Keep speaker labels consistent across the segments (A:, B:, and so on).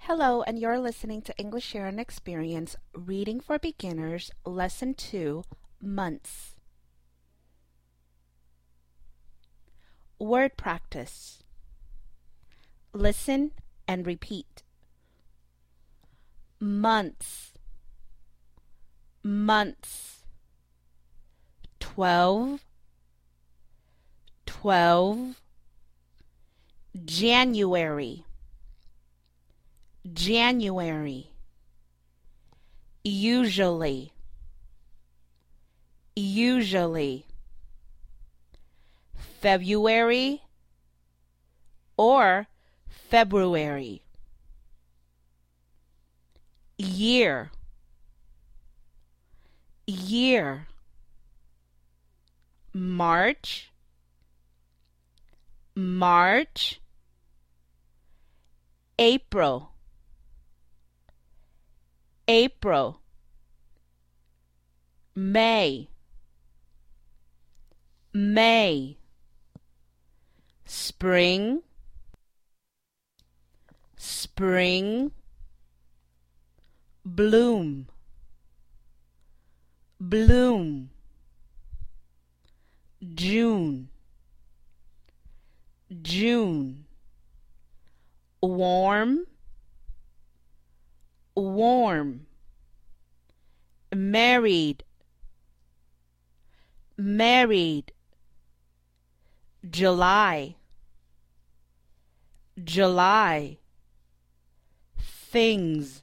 A: Hello, and you're listening to English Share and Experience Reading for Beginners, Lesson 2, Months. Word practice. Listen and repeat. Months. Months. 12. January. January. Usually. February or February. Year. March. April. May. Spring. Bloom. June. Warm. Married. July. Things.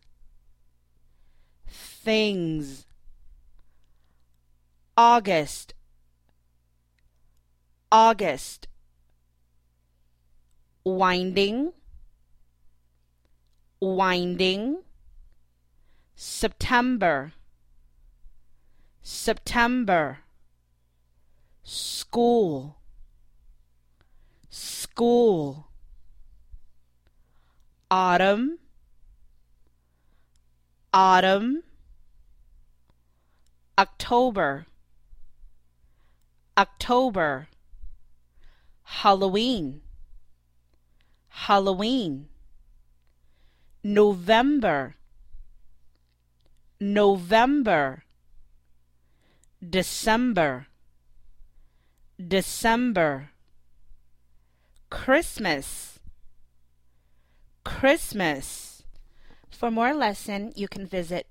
A: August. Winding. September. School. Autumn. October. Halloween. November. December. Christmas. For more lesson, you can visit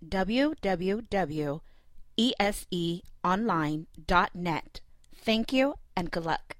A: www.eseonline.net. Thank you and good luck.